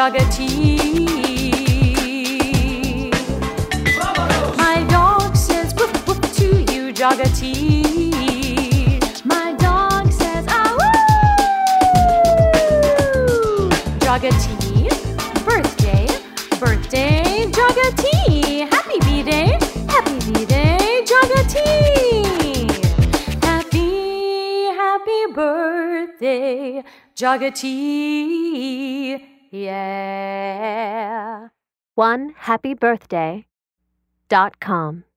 Jagati. My dog says woof woof to you, Jagati. My dog says ah woo. Jagati, birthday, birthday, Jagati. Happy B-Day, Jagati. Happy birthday, Jagati. Yeah. OneHappyBirthday.com